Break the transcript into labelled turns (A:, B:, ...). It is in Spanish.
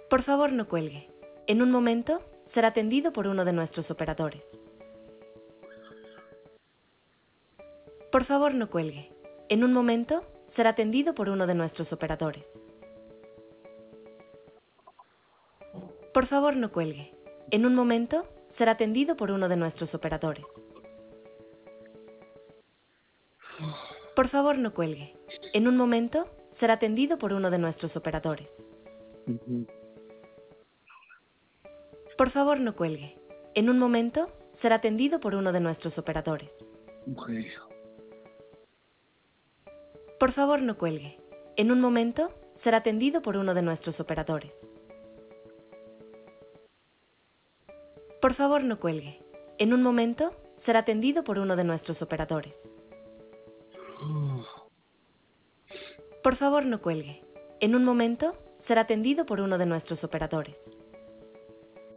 A: Por favor, no cuelgue. En un momento será atendido por uno de nuestros operadores. Por favor, no cuelgue. En un momento será atendido por uno de nuestros operadores. Por favor, no cuelgue. En un momento será atendido por uno de nuestros operadores. Por favor, no cuelgue. En un momento será atendido por uno de nuestros operadores. Por favor, no cuelgue. En un momento será atendido por uno de nuestros operadores. Por favor, no cuelgue. En un momento será atendido por uno de nuestros operadores. Por favor, no cuelgue. En un momento será atendido por uno de nuestros operadores. Por favor, no cuelgue. En un momento será atendido por uno de nuestros operadores.